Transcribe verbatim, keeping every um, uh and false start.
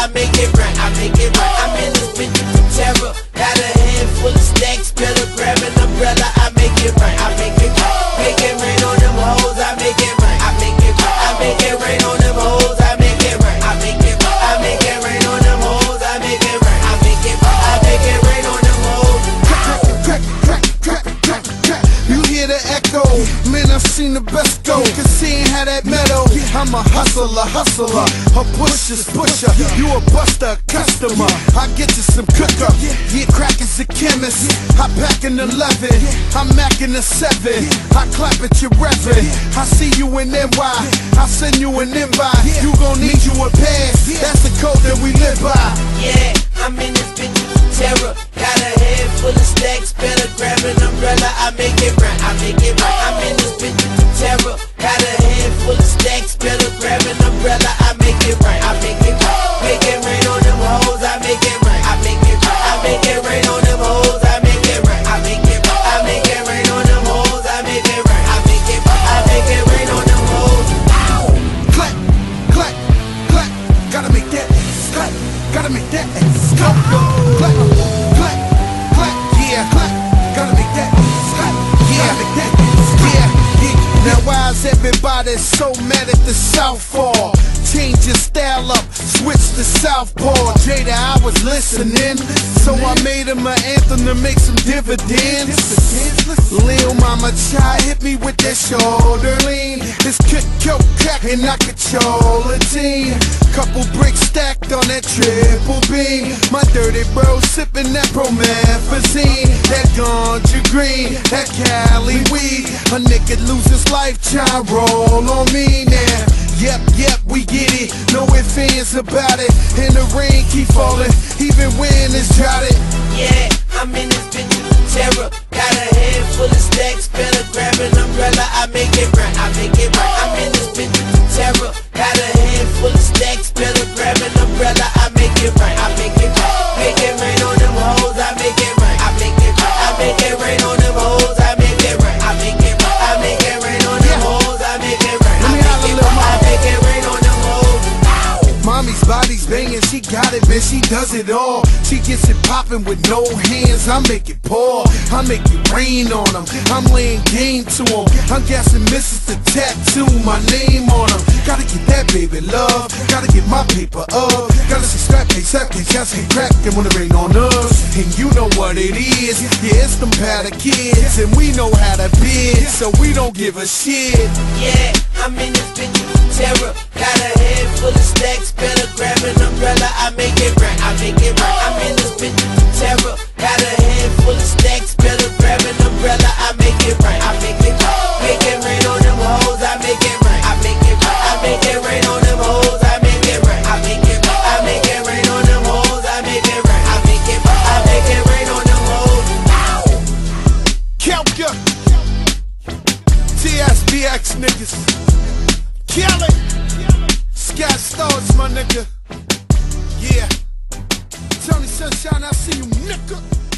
I make it right, I make it right. I'm in this bitch with terror. Got a handful of stacks, better grab an umbrella. I make it right, I make it right. Make it rain on them hoes, I make it right, I make it right. I make it rain on them hoes, I make it right, I make it right. I make it rain on them hoes, I make it right, I make it right. I make it rain on them hoes. Crack, crack, crack, crack, crack. You hear the echo? Man, I've seen the best go. Cause seeing how that metal. I'm a hustler, hustler, a pusher's pusher. You a buster, customer. I get you some cook up. Yeah, crack is a chemist. I pack an eleven. I'm macking a seven. I clap at your reverend. I see you in N Y. I send you an invite. You gon' need you a pass. That's the code that we live by. Yeah, I'm in this bitch with terror. Got a head full of stacks. Better grab an umbrella. I make it right, I make it right. I'm in this bitch with terror. Got a head full of stacks. Better grab an umbrella. I make it right, I make it right. Make it rain on them hoes. I make it right, I make it right. I make it rain on them hoes. I make it right, I make it right. I make it rain on them hoes. I make it right, I make it right. I make it rain on them hoes. Clap, clap, clap. Gotta make that clap. Gotta make that clap. Clap, clap, clap. Yeah, clap. Gotta make that clap. Yeah, make that. Yeah, yeah. Now why is everybody so mad at the Southpaw? Change your style up, switch to Southpaw. Jada, I was listening, so I made him an anthem to make some dividends. Lil Mama Chai hit me with that shoulder lean. This kick, yo, crack, and I control a team. Couple bricks stacked on that triple beam. My dirty bro sipping that promethazine. That ganja green, that Cali weed. A nigga lose his life, try roll on me now. Yep, yep, we get it. No ifs, ands about it. And the rain keep falling, even when it's droughted. Yeah, I'm in this bitch with terror. Got a head full of stacks. Better grab an umbrella. I make it right, I make it right. I'm in this bitch with terror. Got a head full of stacks. Better grab an umbrella. I make it right, I make it right. Make it rain on them hoes. I make it right, I make it right. I make it rain on them hoes. I make it right, I make it right. I make it rain on them hoes. I make it right, I make it right. I make it rain on them hoes. Mommy's body's banging, she got it, man, she does it all. She gets it popping with no hands, I make it pour. I make it rain on them, I'm laying game to them. I'm guessing Missus the tattoo, my name on them. Gotta get that baby love, gotta get my paper up. Gotta see strap case, strap case, just ain't crack, and wanna rain on us. And you know what it is, yeah, it's them powder kids. And we know how to bid, so we don't give a shit. Yeah, I'm in this bitch with terror. Got a head full of stacks. Better grab an umbrella. I make it right, I make it right. I'm in this bitch with terror. Got a head full of stacks. Better grab an umbrella. I make it right, I make it right. Make it rain on them hoes. I make it right, I make it right. I make it rain on them hoes. I make it right, I make it right. I make it rain on them hoes. I make it right, I make it right. I make it rain on them hoes. Kelka, T S B X niggas, kill it. Scott Stars, my nigga. Yeah. Tony Sunshine, I see you, nigga.